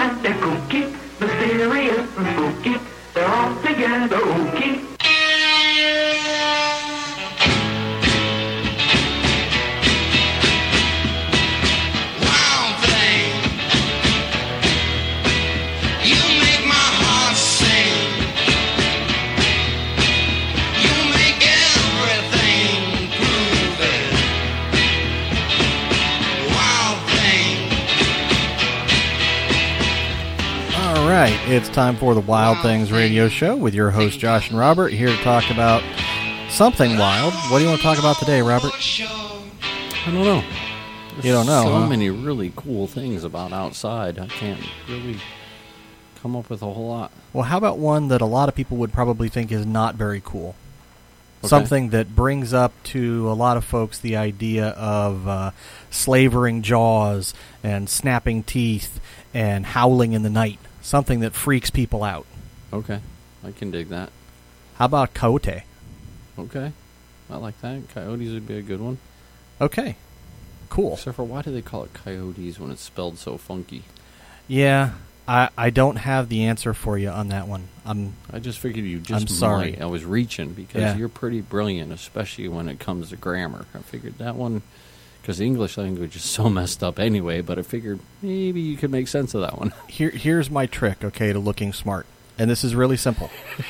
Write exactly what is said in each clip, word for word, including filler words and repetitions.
and they're kooky, mysterious and spooky. They're all together ooky. Right, it's time for the Wild Things Radio Show with your host Josh and Robert, here to talk about something wild. What do you want to talk about today, Robert? I don't know. There's you don't know, so huh? many really cool things about outside. I can't really come up with a whole lot. Well, how about one that a lot of people would probably think is not very cool? Okay. Something that brings up to a lot of folks the idea of uh, slavering jaws and snapping teeth and howling in the night. Something that freaks people out. Okay, I can dig that. How about coyote? Okay, I like that. Coyotes would be a good one. Okay, cool. Except for, why do they call it coyotes when it's spelled so funky? Yeah, I I don't have the answer for you on that one. I'm I just figured you just I'm sorry. might. I was reaching because Yeah. you're pretty brilliant, especially when it comes to grammar. I figured that one, because the English language is so messed up anyway, but I figured maybe you could make sense of that one. Here, here's my trick, okay, to looking smart. And this is really simple.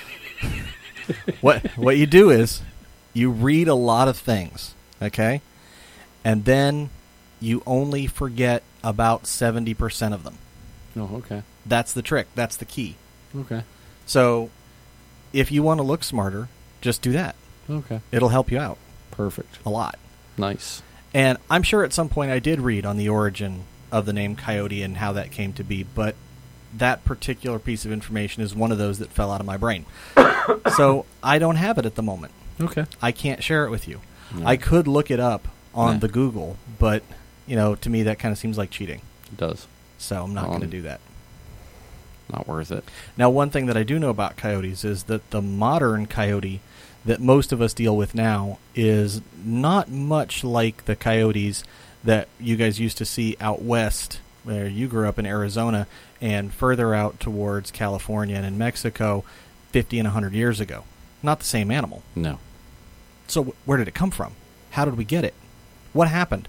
what what you do is you read a lot of things, okay? And then you only forget about seventy percent of them. Oh, okay. That's the trick. That's the key. Okay. So if you want to look smarter, just do that. Okay. It'll help you out Perfect. a lot. Nice. And I'm sure at some point I did read on the origin of the name coyote and how that came to be, but that particular piece of information is one of those that fell out of my brain. So I don't have it at the moment. Okay. I can't share it with you. No. I could look it up on Nah. the Google, but, you know, to me that kind of seems like cheating. It does. So I'm not Um, going to do that. Not worth it. Now, one thing that I do know about coyotes is that the modern coyote that most of us deal with now is not much like the coyotes that you guys used to see out west, where you grew up in Arizona, and further out towards California and in Mexico fifty and one hundred years ago. Not the same animal. No. So wh- where did it come from? How did we get it? What happened?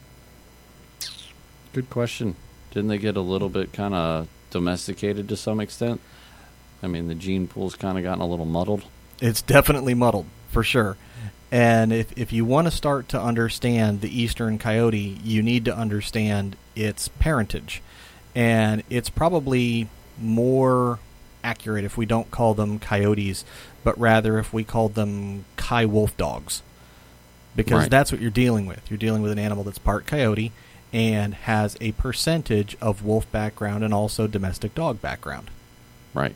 Good question. Didn't they get a little bit kind of domesticated to some extent? I mean, the gene pool's kind of gotten a little muddled. It's definitely muddled, for sure. And if if you want to start to understand the eastern coyote, you need to understand its parentage. And it's probably more accurate if we don't call them coyotes, but rather if we called them Kai wolf dogs. Because Right. that's what you're dealing with. You're dealing with an animal that's part coyote and has a percentage of wolf background and also domestic dog background. Right.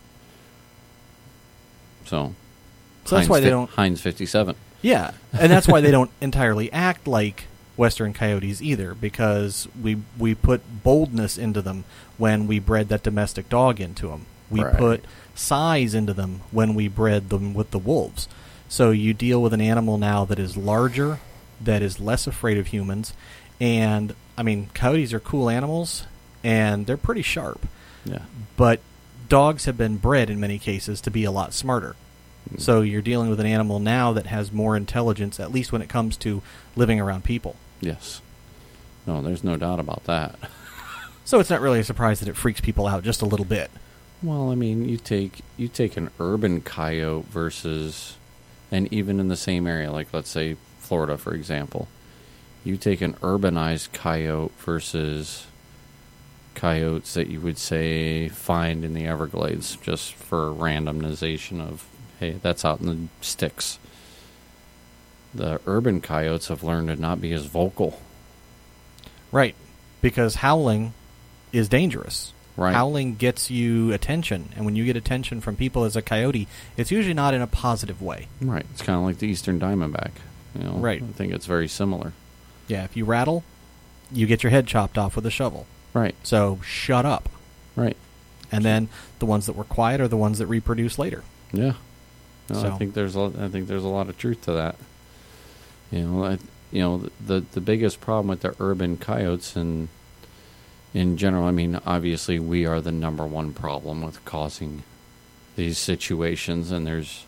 So, So that's Heinz why they fi- don't... Heinz fifty-seven. Yeah, and that's why they don't entirely act like western coyotes either, because we we put boldness into them when we bred that domestic dog into them. We Right. put size into them when we bred them with the wolves. So you deal with an animal now that is larger, that is less afraid of humans, and, I mean, coyotes are cool animals, and they're pretty sharp. Yeah. But dogs have been bred, in many cases, to be a lot smarter. Mm. So you're dealing with an animal now that has more intelligence, at least when it comes to living around people. Yes. No, there's no doubt about that. So it's not really a surprise that it freaks people out just a little bit. Well, I mean, you take you take an urban coyote versus, and even in the same area, like let's say Florida, for example, you take an urbanized coyote versus coyotes that you would say find in the Everglades, just for randomization of, hey, that's out in the sticks. The urban coyotes have learned to not be as vocal. Right. Because howling is dangerous. Right. Howling gets you attention, and when you get attention from people as a coyote, it's usually not in a positive way. Right. It's kind of like the Eastern Diamondback. You know, Right. I think it's very similar. Yeah, if you rattle, you get your head chopped off with a shovel. Right. So shut up. Right. And then the ones that were quiet are the ones that reproduce later. Yeah. No, So- I think there's a, I think there's a lot of truth to that. You know, I, you know the the biggest problem with the urban coyotes, and in general, I mean, obviously we are the number one problem with causing these situations, and there's,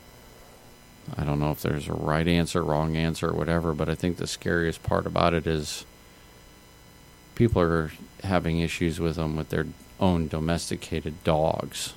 I don't know if there's a right answer, wrong answer, or whatever, but I think the scariest part about it is people are having issues with them with their own domesticated dogs.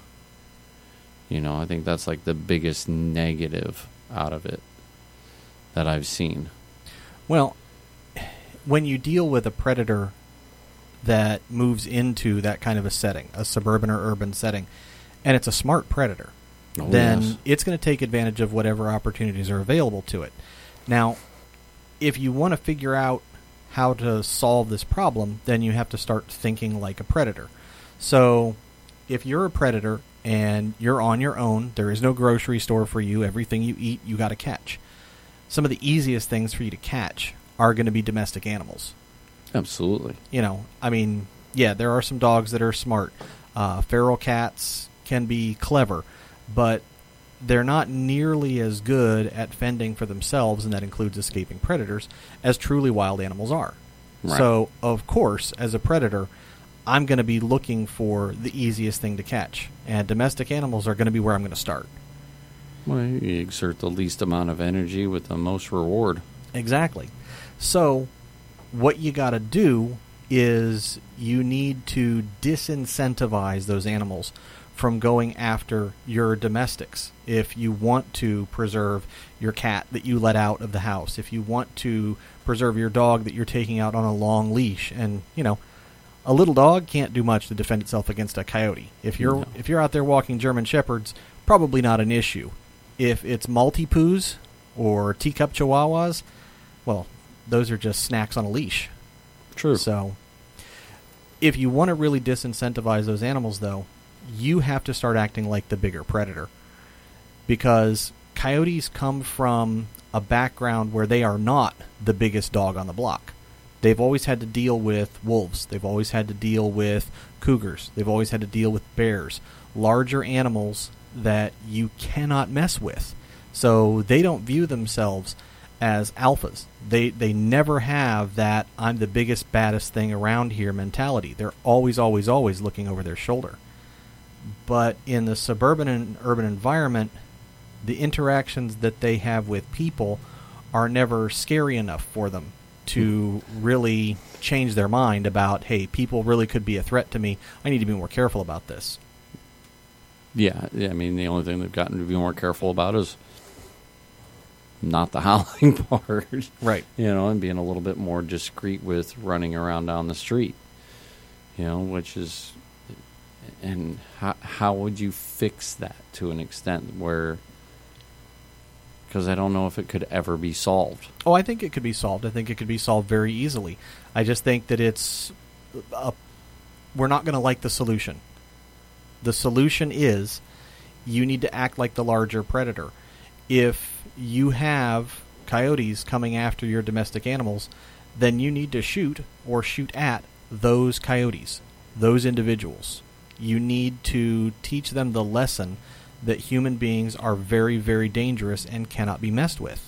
You know, I think that's like the biggest negative out of it that I've seen. Well, when you deal with a predator that moves into that kind of a setting, a suburban or urban setting, and it's a smart predator, Oh, then yes. it's going to take advantage of whatever opportunities are available to it. Now, if you want to figure out how to solve this problem, then you have to start thinking like a predator. So, if you're a predator and you're on your own, there is no grocery store for you, everything you eat, you got to catch. Some of the easiest things for you to catch are going to be domestic animals. Absolutely. You know, I mean, yeah, there are some dogs that are smart. Uh, feral cats can be clever, but they're not nearly as good at fending for themselves, and that includes escaping predators, as truly wild animals are. Right. So, of course, as a predator, I'm going to be looking for the easiest thing to catch, and domestic animals are going to be where I'm going to start. Well, you exert the least amount of energy with the most reward. Exactly. So, what you got to do is you need to disincentivize those animals from going after your domestics. If you want to preserve your cat that you let out of the house, if you want to preserve your dog that you're taking out on a long leash, and, you know, a little dog can't do much to defend itself against a coyote. If you're No. if you're out there walking German Shepherds, probably not an issue. If it's Maltipoos or teacup Chihuahuas, well, those are just snacks on a leash. True. So, if you want to really disincentivize those animals, though, you have to start acting like the bigger predator. Because coyotes come from a background where they are not the biggest dog on the block. They've always had to deal with wolves. They've always had to deal with cougars. They've always had to deal with bears. Larger animals that you cannot mess with. So they don't view themselves as alphas. They they never have that I'm the biggest, baddest thing around here mentality. They're always, always, always looking over their shoulder. But in the suburban and urban environment, the interactions that they have with people are never scary enough for them to really change their mind about, hey, people really could be a threat to me. I need to be more careful about this. Yeah, yeah, I mean, the only thing they've gotten to be more careful about is not the howling part. Right. You know, and being a little bit more discreet with running around down the street. You know, which is... And how, how would you fix that to an extent where... Because I don't know if it could ever be solved. Oh, I think it could be solved. I think it could be solved very easily. I just think that it's... A, we're not going to like the solution. The solution is you need to act like the larger predator. If you have coyotes coming after your domestic animals, then you need to shoot or shoot at those coyotes, those individuals. You need to teach them the lesson that human beings are very, very dangerous and cannot be messed with.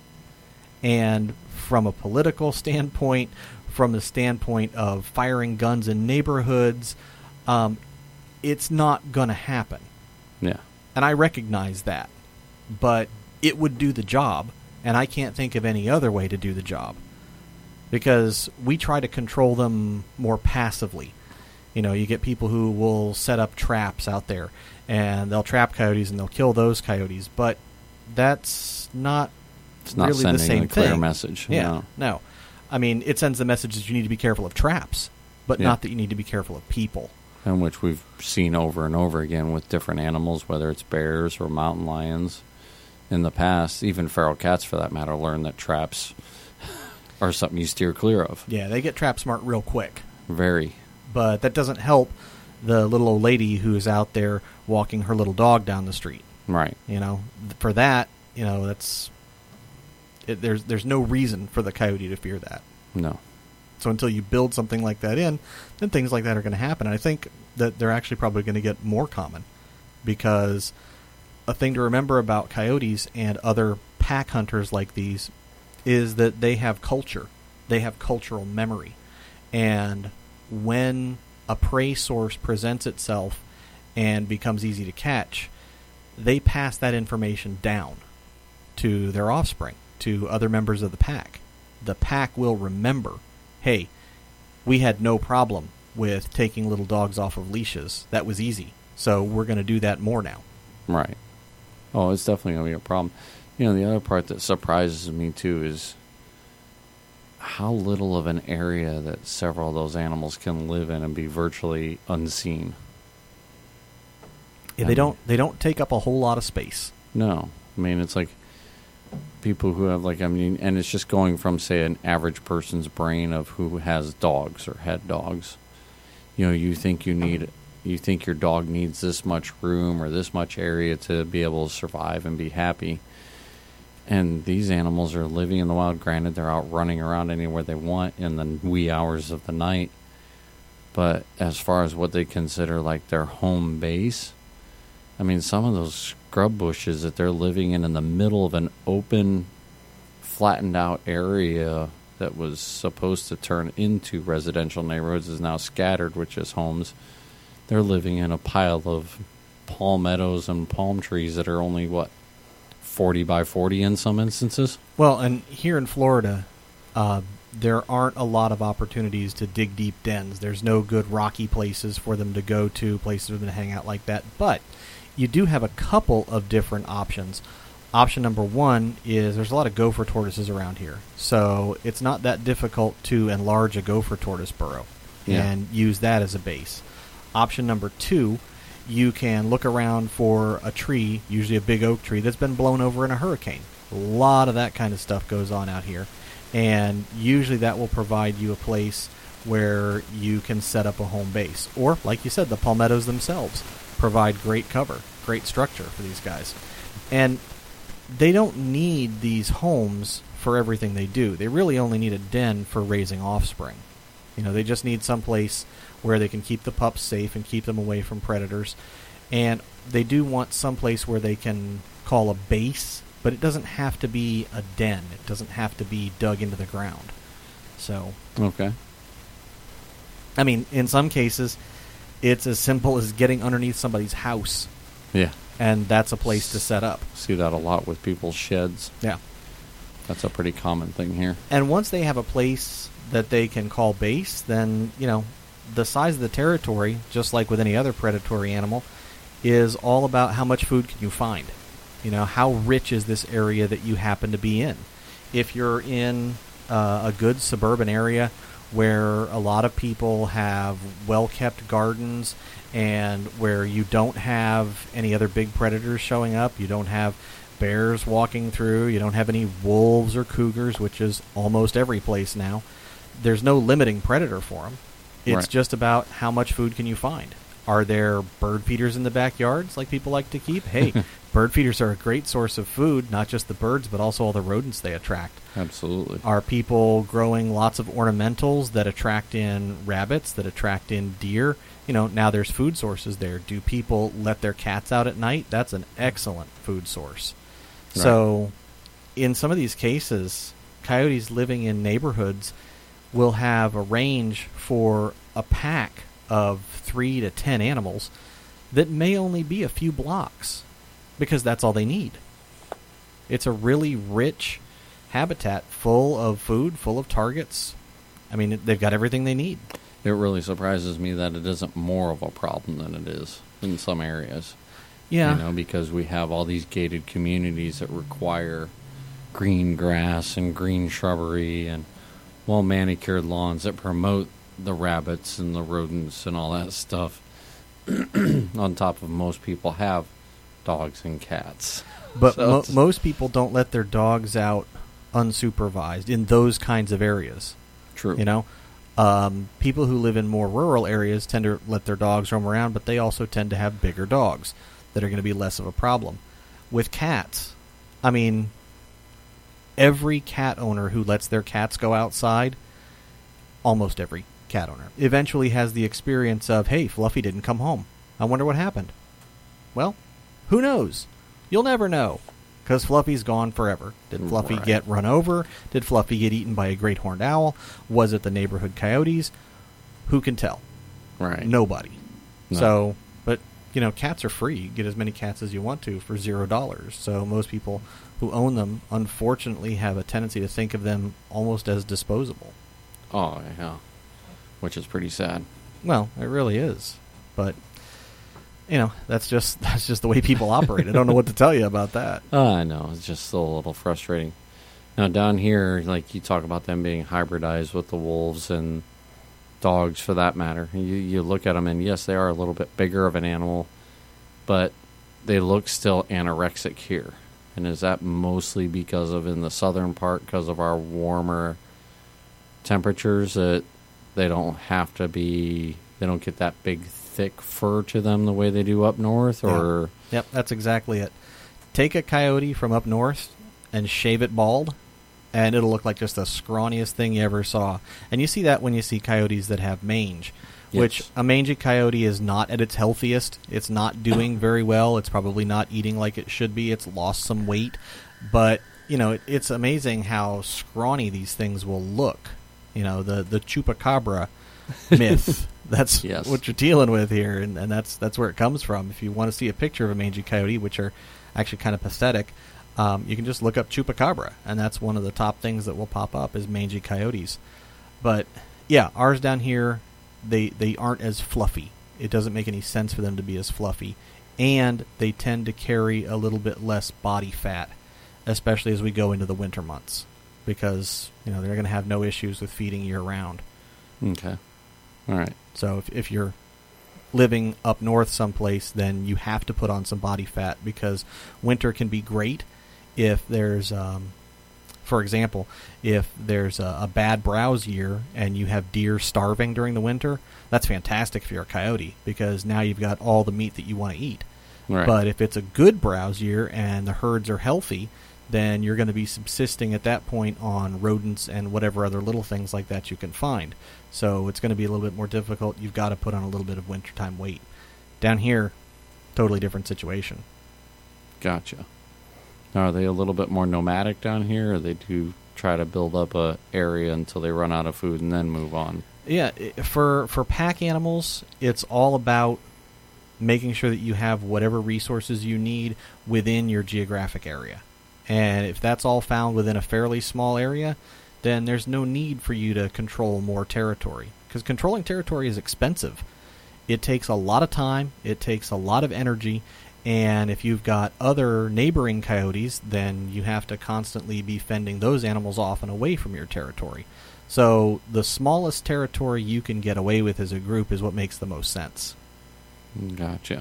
And from a political standpoint, from the standpoint of firing guns in neighborhoods, um, it's not going to happen. Yeah. And I recognize that. But it would do the job, and I can't think of any other way to do the job. Because we try to control them more passively. You know, you get people who will set up traps out there, and they'll trap coyotes, and they'll kill those coyotes. But that's not It's not really sending the same a clear thing. message. Yeah, No. no. I mean, it sends the message that you need to be careful of traps, but Yeah. not that you need to be careful of people. And which we've seen over and over again with different animals, whether it's bears or mountain lions. In the past, even feral cats, for that matter, learn that traps are something you steer clear of. Yeah, they get trap smart real quick. Very. But that doesn't help the little old lady who's out there walking her little dog down the street. Right. You know, for that, you know, that's it, there's there's no reason for the coyote to fear that. No. So until you build something like that in, then things like that are going to happen. And I think that they're actually probably going to get more common, because a thing to remember about coyotes and other pack hunters like these is that they have culture. They have cultural memory. And when a prey source presents itself and becomes easy to catch, they pass that information down to their offspring, to other members of the pack. The pack will remember, hey, we had no problem with taking little dogs off of leashes. That was easy. So we're going to do that more now. Right. Oh, it's definitely going to be a problem. You know, the other part that surprises me, too, is how little of an area that several of those animals can live in and be virtually unseen. Yeah, they don't they don't take up a whole lot of space. No. I mean, it's like people who have, like, I mean, and it's just going from, say, an average person's brain of who has dogs or had dogs. You know, you think you need, you think your dog needs this much room or this much area to be able to survive and be happy. And these animals are living in the wild. Granted, they're out running around anywhere they want in the wee hours of the night. But as far as what they consider like their home base, I mean, some of those scrub bushes that they're living in in the middle of an open, flattened out area that was supposed to turn into residential neighborhoods is now scattered with just homes. They're living in a pile of palmettos and palm trees that are only, what, forty by forty in some instances? Well, and here in Florida, uh, there aren't a lot of opportunities to dig deep dens. There's no good rocky places for them to go to, places for them to hang out like that. But you do have a couple of different options. Option number one is there's a lot of gopher tortoises around here. So it's not that difficult to enlarge a gopher tortoise burrow Yeah. and use that as a base. Option number two, you can look around for a tree, usually a big oak tree, that's been blown over in a hurricane. A lot of that kind of stuff goes on out here. And usually that will provide you a place where you can set up a home base. Or, like you said, the palmettos themselves provide great cover, great structure for these guys. And they don't need these homes for everything they do. They really only need a den for raising offspring. You know, they just need someplace where they can keep the pups safe and keep them away from predators. And they do want someplace where they can call a base, but it doesn't have to be a den. It doesn't have to be dug into the ground. So, Okay. I mean, in some cases, it's as simple as getting underneath somebody's house, Yeah. and that's a place to set up. See that a lot with people's sheds. Yeah. That's a pretty common thing here. And once they have a place that they can call base, then, you know, the size of the territory, just like with any other predatory animal, is all about how much food can you find. You know, how rich is this area that you happen to be in? If you're in uh, a good suburban area where a lot of people have well-kept gardens and where you don't have any other big predators showing up, you don't have bears walking through, you don't have any wolves or cougars, which is almost every place now, there's no limiting predator for them. It's Right. just about how much food can you find. Are there bird feeders in the backyards like people like to keep? Hey, bird feeders are a great source of food, not just the birds, but also all the rodents they attract. Absolutely. Are people growing lots of ornamentals that attract in rabbits, that attract in deer? You know, now there's food sources there. Do people let their cats out at night? That's an excellent food source. Right. So, in some of these cases, coyotes living in neighborhoods will have a range for a pack of three to ten animals that may only be a few blocks because that's all they need. It's a really rich habitat full of food, full of targets. I mean, they've got everything they need. It really surprises me that it isn't more of a problem than it is in some areas. Yeah. You know, because we have all these gated communities that require green grass and green shrubbery and well manicured lawns that promote the rabbits and the rodents and all that stuff. On top of most people have dogs and cats. But So mo- it's- most people don't let their dogs out unsupervised in those kinds of areas. True. You know, um, people who live in more rural areas tend to let their dogs roam around, but they also tend to have bigger dogs that are going to be less of a problem. With cats, I mean, every cat owner who lets their cats go outside, almost every cat owner, eventually has the experience of, hey, Fluffy didn't come home. I wonder what happened. Well, who knows? You'll never know, because Fluffy's gone forever. Did Fluffy Right. get run over? Did Fluffy get eaten by a great horned owl? Was it the neighborhood coyotes? who can tell? Right. Nobody. No. So, but, you know, cats are free. You get as many cats as you want to for zero dollars. So most people who own them, unfortunately, have a tendency to think of them almost as disposable. Oh, yeah. Which is pretty sad. Well, it really is. But, you know, that's just that's just the way people operate. I don't know what to tell you about that. Uh, I know. It's just still a little frustrating. Now, down here, like you talk about them being hybridized with the wolves and dogs for that matter. You, you look at them, and yes, they are a little bit bigger of an animal, but they look still anorexic here. And is that mostly because of in the southern part, because of our warmer temperatures, that they don't have to be, they don't get that big, thick fur to them the way they do up north? Or yeah. Yep, that's exactly it. Take a coyote from up north and shave it bald, and it'll look like just the scrawniest thing you ever saw. And you see that when you see coyotes that have mange, yes. which a mangy coyote is not at its healthiest. It's not doing very well. It's probably not eating like it should be. It's lost some weight. But, you know, it, it's amazing how scrawny these things will look. You know, the, the chupacabra myth. That's yes. what you're dealing with here, and, and that's that's where it comes from. If you want to see a picture of a mangy coyote, which are actually kind of pathetic, Um, you can just look up chupacabra, and that's one of the top things that will pop up is mangy coyotes. But, yeah, ours down here, they, they aren't as fluffy. It doesn't make any sense for them to be as fluffy. And they tend to carry a little bit less body fat, especially as we go into the winter months. Because, you know, they're going to have no issues with feeding year-round. Okay. All right. So if, if you're living up north someplace, then you have to put on some body fat, because winter can be great if there's, um, for example, if there's a, a bad browse year and you have deer starving during the winter, that's fantastic if you're a coyote, because now you've got all the meat that you want to eat. Right. But if it's a good browse year and the herds are healthy, then you're going to be subsisting at that point on rodents and whatever other little things like that you can find. So it's going to be a little bit more difficult. You've got to put on a little bit of wintertime weight. Down here, totally different situation. Gotcha. Now, are they a little bit more nomadic down here, or they do try to build up a area until they run out of food and then move on? Yeah, for for pack animals, it's all about making sure that you have whatever resources you need within your geographic area. And if that's all found within a fairly small area, then there's no need for you to control more territory. Because controlling territory is expensive. It takes a lot of time, it takes a lot of energy, and if you've got other neighboring coyotes, then you have to constantly be fending those animals off and away from your territory. So the smallest territory you can get away with as a group is what makes the most sense. Gotcha.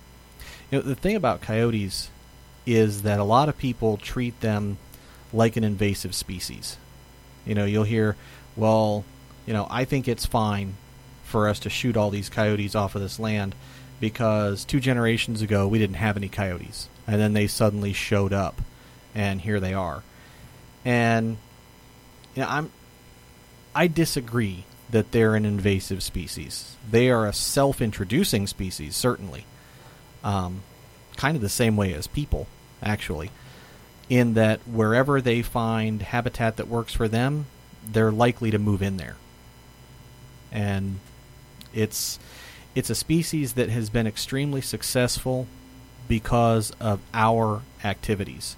You know, the thing about coyotes is that a lot of people treat them like an invasive species. You know, you'll hear, well, you know, I think it's fine for us to shoot all these coyotes off of this land because two generations ago we didn't have any coyotes, and then they suddenly showed up, and here they are. And you know, I'm I disagree that they're an invasive species. They are a self-introducing species, certainly. Um, kind of the same way as people, actually, in that wherever they find habitat that works for them, they're likely to move in there. And it's it's a species that has been extremely successful because of our activities.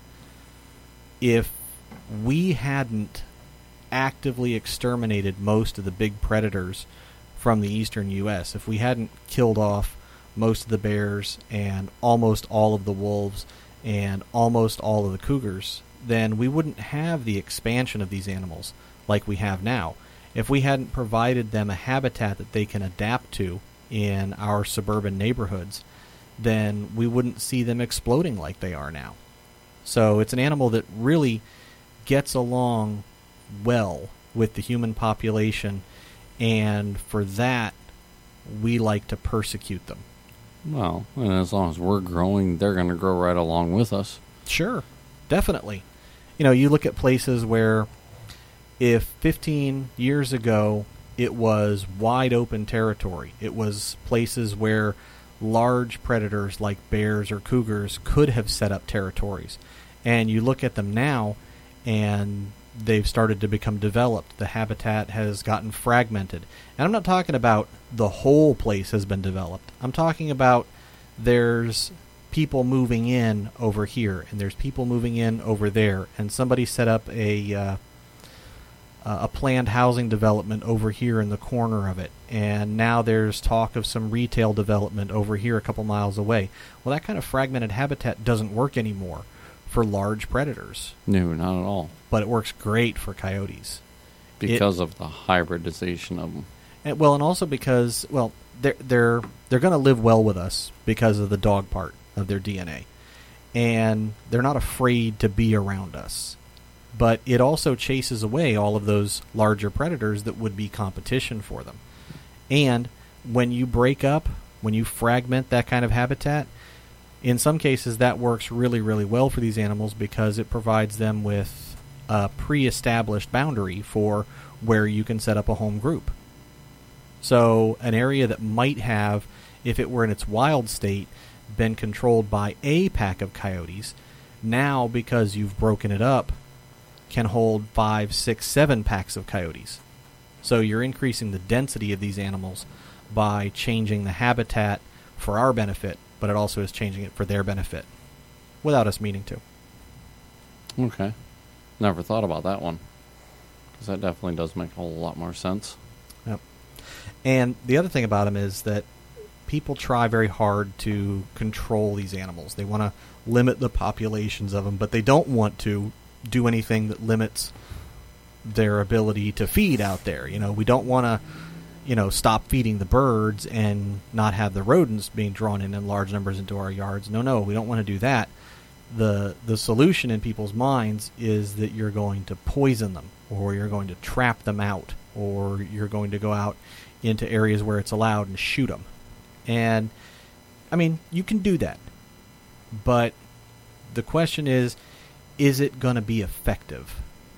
If we hadn't actively exterminated most of the big predators from the eastern U S, if we hadn't killed off most of the bears and almost all of the wolves and almost all of the cougars, then we wouldn't have the expansion of these animals like we have now. If we hadn't provided them a habitat that they can adapt to in our suburban neighborhoods, then we wouldn't see them exploding like they are now. So it's an animal that really gets along well with the human population, and for that, we like to persecute them. Well, and as long as we're growing, they're going to grow right along with us. Sure, definitely. You know, you look at places where if fifteen years ago it was wide open territory, it was places where large predators like bears or cougars could have set up territories. And you look at them now, and they've started to become developed. The habitat has gotten fragmented. And I'm not talking about the whole place has been developed. I'm talking about there's people moving in over here, and there's people moving in over there, and somebody set up a uh, a planned housing development over here in the corner of it, and now there's talk of some retail development over here a couple miles away. Well, that kind of fragmented habitat doesn't work anymore for large predators. No, not at all. But it works great for coyotes. Because it, of the hybridization of them. And, well, and also because, well, they're, they're, they're going to live well with us because of the dog part of their D N A. And they're not afraid to be around us. But it also chases away all of those larger predators that would be competition for them. And when you break up, when you fragment that kind of habitat, in some cases that works really, really well for these animals because it provides them with a pre-established boundary for where you can set up a home group. So an area that might have, if it were in its wild state, been controlled by a pack of coyotes, now because you've broken it up, can hold five, six, seven packs of coyotes. So you're increasing the density of these animals by changing the habitat for our benefit, but it also is changing it for their benefit without us meaning to. Okay. Never thought about that one. Because that definitely does make a whole lot more sense. Yep. And the other thing about them is that people try very hard to control these animals. They want to limit the populations of them, but they don't want to do anything that limits their ability to feed out there. You know, we don't want to, you know, stop feeding the birds and not have the rodents being drawn in in large numbers into our yards. No, no, we don't want to do that. The the solution in people's minds is that you're going to poison them, or you're going to trap them out, or you're going to go out into areas where it's allowed and shoot them. And, I mean, you can do that. But the question is, is it going to be effective?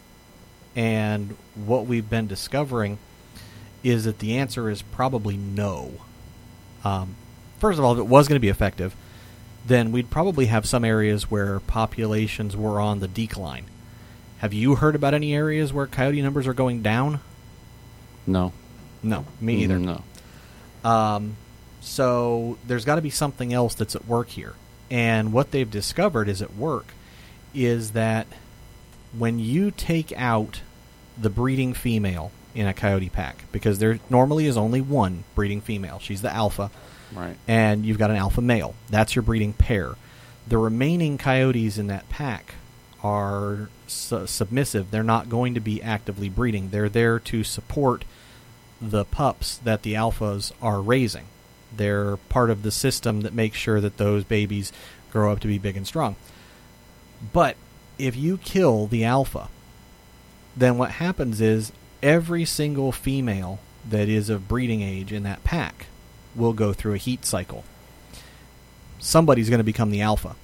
And what we've been discovering is that the answer is probably no. Um, first of all, if it was going to be effective, then we'd probably have some areas where populations were on the decline. Have you heard about any areas where coyote numbers are going down? No. No, me either. No. Um, so there's got to be something else that's at work here. And what they've discovered is at work is that when you take out the breeding female in a coyote pack, because there normally is only one breeding female, she's the alpha, right, and you've got an alpha male. That's your breeding pair. The remaining coyotes in that pack are su- submissive. They're not going to be actively breeding. They're there to support the pups that the alphas are raising. They're part of the system that makes sure that those babies grow up to be big and strong. But if you kill the alpha, then what happens is every single female that is of breeding age in that pack will go through a heat cycle. Somebody's going to become the alpha.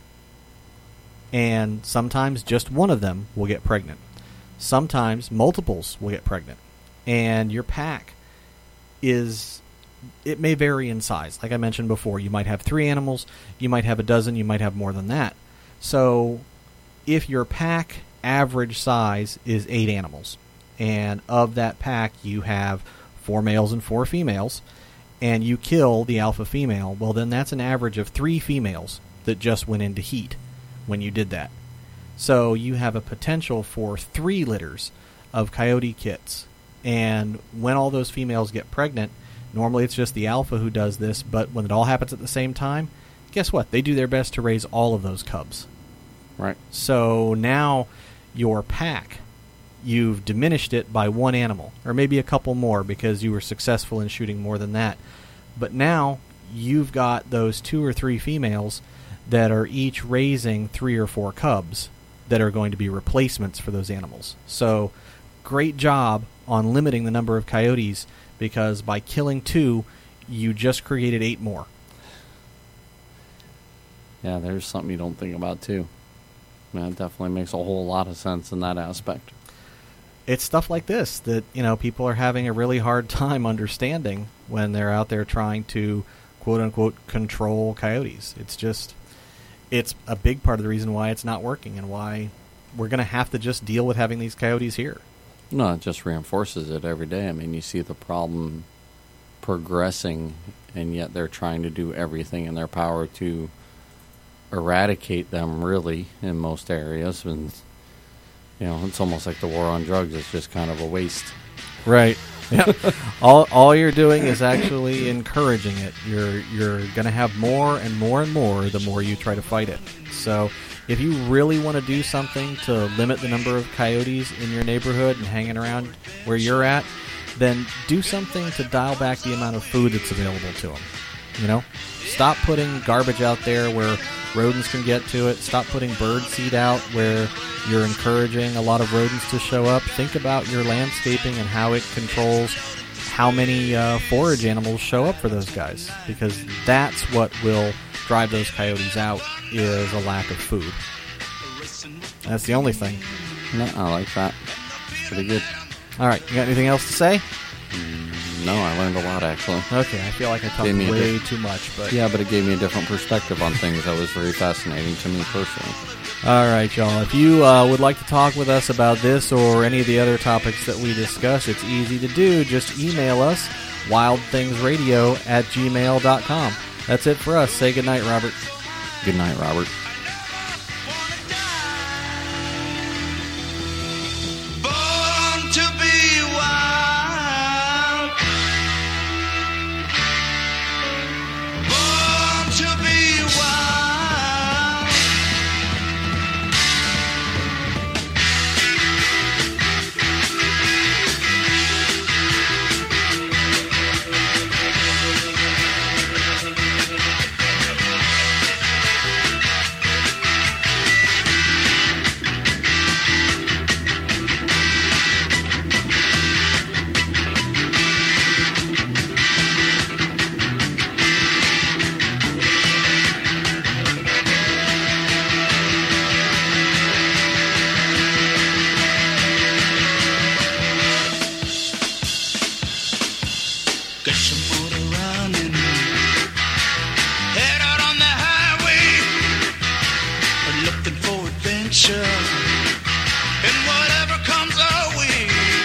And sometimes just one of them will get pregnant. Sometimes multiples will get pregnant. And your pack is, it may vary in size. Like I mentioned before, you might have three animals, you might have a dozen, you might have more than that. So if your pack average size is eight animals, and of that pack you have four males and four females, and you kill the alpha female, well then that's an average of three females that just went into heat when you did that. So you have a potential for three litters of coyote kits. And when all those females get pregnant, normally it's just the alpha who does this, but when it all happens at the same time, guess what? They do their best to raise all of those cubs. Right. So now your pack, you've diminished it by one animal, or maybe a couple more because you were successful in shooting more than that. But now you've got those two or three females that are each raising three or four cubs that are going to be replacements for those animals. So great job on limiting the number of coyotes, because by killing two, you just created eight more. Yeah, there's something you don't think about, too. That definitely makes a whole lot of sense in that aspect. It's stuff like this that, you know, people are having a really hard time understanding when they're out there trying to, quote-unquote, control coyotes. It's just, it's a big part of the reason why it's not working and why we're going to have to just deal with having these coyotes here. No, it just reinforces it every day. I mean, you see the problem progressing, and yet they're trying to do everything in their power to eradicate them, really, in most areas. And, you know, it's almost like the war on drugs. It's just kind of a waste. Right. Yeah. all all you're doing is actually encouraging it. You're you're going to have more and more and more the more you try to fight it. So if you really want to do something to limit the number of coyotes in your neighborhood and hanging around where you're at, then do something to dial back the amount of food that's available to them. You know, stop putting garbage out there where rodents can get to it. Stop putting bird seed out where you're encouraging a lot of rodents to show up. Think about your landscaping and how it controls how many uh, forage animals show up for those guys, because that's what will drive those coyotes out, is a lack of food. That's the only thing. No, I like that. Pretty good. All right, you got anything else to say? Mm, no, I learned a lot, actually. Okay, I feel like I talked Gave me a way bit- too much, but Yeah, but it gave me a different perspective on things that was very fascinating to me personally. all right, y'all. If you uh, would like to talk with us about this or any of the other topics that we discuss, it's easy to do. Just email us, wildthingsradio at gmail dot com. That's it for us. Say goodnight, Robert. Good night, Robert.